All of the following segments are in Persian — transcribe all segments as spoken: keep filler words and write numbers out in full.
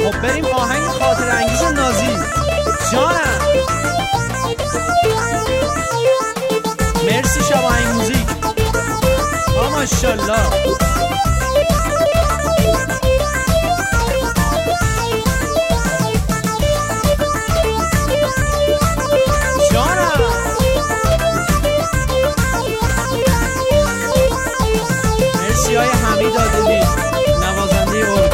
خب بریم آهنگ خاطر انگیز نازی. جانم مرسی شباهنگ موزیک. آ ماشاءالله. های حمید عادلی نوازنده ارگ.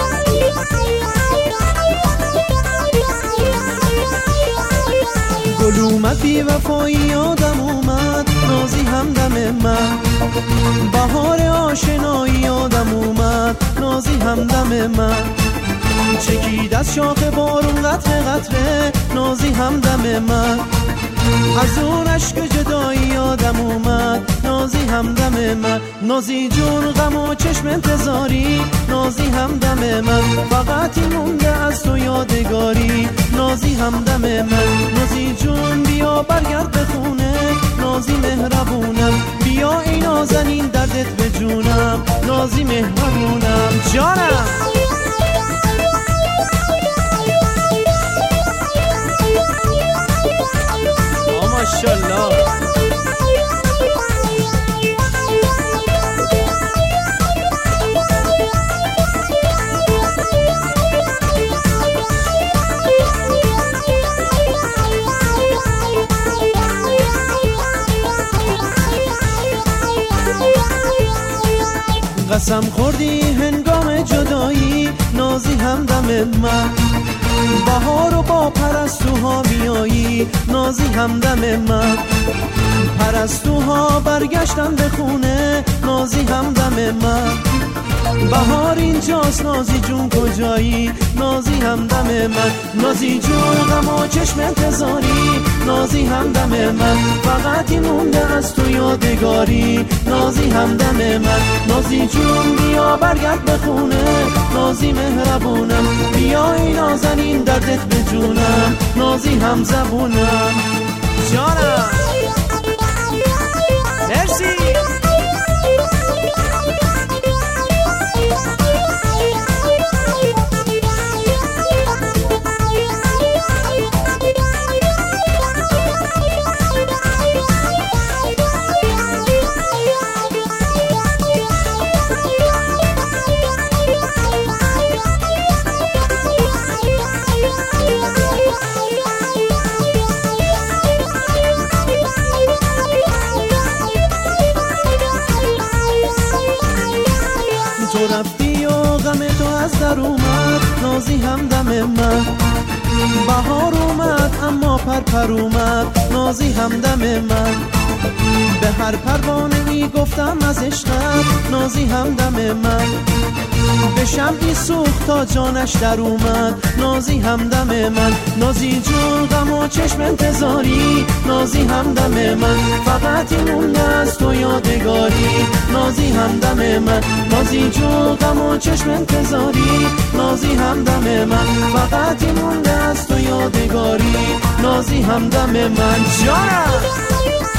گل اومد بی وفایی یادم اومد نازی همدم من، بهار آشنایی یادم اومد نازی همدم من، چکید از شاخ بارون قطره قطره نازی همدم من، از اون عشق جدایی یادم اومد نازی همدم من، نازی جون غم و چشم انتظاری نازی همدم من، فقط این مونده از تو یادگاری نازی همدم من، نازی جون بیا برگرد به خونه نازی مهربونم، بیا ای نازنین دردت به جونم نازی مهربونم. جانم ماشاءالله. قسم خوردی هنگام جدایی نازی همدم من، بهار و با پرستوها بیایی نازی همدم من، پرستوها برگشتن به خونه نازی همدم من، بهار اینجاست نازی جون کجایی نازی همدم من، نازی جون غم و چشم انتظاری نازی همدم من، فقط این مونده از تو یادگاری نازی همدم من، نازی جون بیا برگرد به خونه نازی مهربونم، بیا ای نازنین دردت به جونم نازی هم زبونم. جانم مرسی. تو رفتی و غم تو از در اومد نازی همدم من، بهار اومد اما پرپر اومد نازی همدم من، به هر پروانه می گفتم از عشقت نازی همدم من، به شمعی سوخت تا جانش در اومد نازی همدم من، نازی جون غم و چشم انتظاری نازی همدم من، فقط این مونده از تو یادگاری نازی همدم من، نازی جون غم و چشم انتظاری نازی همدم من، فقط این مونده از تو یادگاری نازی همدم من. جانم